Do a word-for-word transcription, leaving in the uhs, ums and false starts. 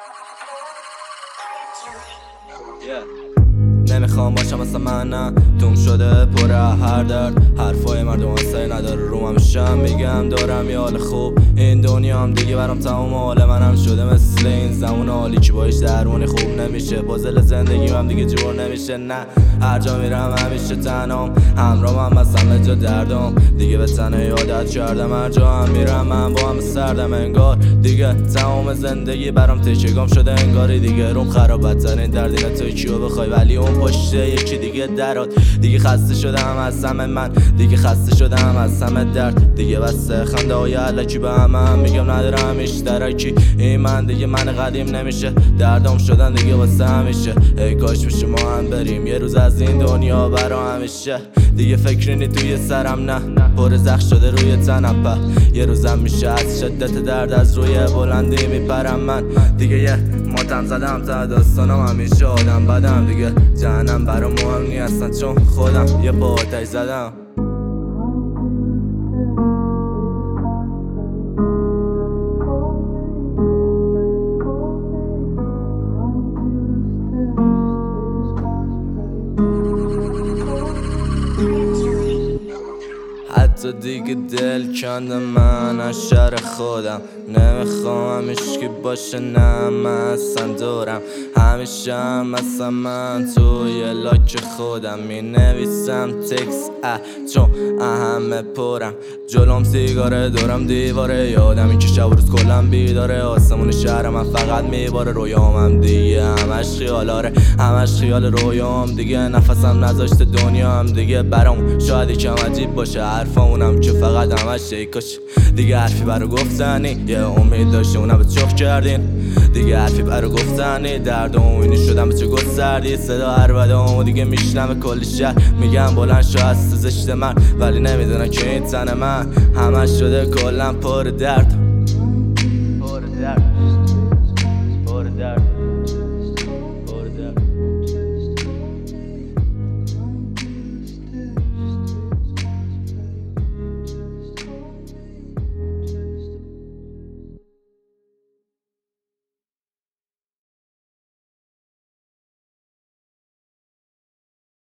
نمیخوام باشم مثل من، نه توم شده پر هر درد. حرفای مردم اصلا نداره روم، همیشه میگم دارم یه حال خوب. این دنیا هم دیگه برام تموم، حال منم شده مثل این زمان عالی که باش درمونی خوب نمیشه. پازل زندگی هم دیگه جور نمیشه، نه هر جا میرم همیشه تنهام، همراه هم از همه جا دردم. دیگه به تنهایی عادت کردم، هر جا هم میرم من با هم سردم. انگار دیگه تمام زندگی برام تکیه‌گام شده، انگاری دیگه روم خرابترین درد اینه توی کیو بخوای ولی اون پشته یکی دیگه درات. دیگه خسته شدم از همه من، دیگه خسته شدم از همه درد. دیگه بسته خنده های علکی به همه هم میگم ندارم اشتراکی. این من دیگه من قدیم نمیشه، دردم شدن دیگه واسه همیشه. ای کاش بشه ما هم بریم یه روز از این دنیا برا همیشه. دیگه فکری نی توی سرم، نه پر زخم شده روی تنم. په یه روزم میشه از شدت درد از روی بلندی میپرم من. دیگه یه ماتم زدم تا داستانم، همیشه آدم بدم. دیگه جهنم برام مهم نی اصلا، چون خودم یه پا آتش زدم. حتی دیگه دل کنده من از شر خودم. نمیخوام همیشه باشه، نه من اصلا دورم. همیشه هم مثلا من توی لاک خودم می نویسم تکس اه چون همه پرم. جلوم سیگاره دورم دیواره، یادم این که شب و روز کلم بیداره. آسمون شهر من فقط میباره، رویام هم دیگه همش خیالاره، همش خیال رویام. دیگه نفسم نذاشته دنیا هم دیگه برام شاید یکم عجیب باشه. حرفامونم که فقط همش شیکاش، دیگه حرفی برا گفتنی. یه امید داشته اونم به چخ کردین، دیگه حرفی برا گفتنی. درد و امیدی شدم به چه گستردی. صدا هر بدامو دیگه میشنم کل شهر، میگم بلند شو از زشت من، ولی نمیدونن که این تن من همش شده کلم پر درد.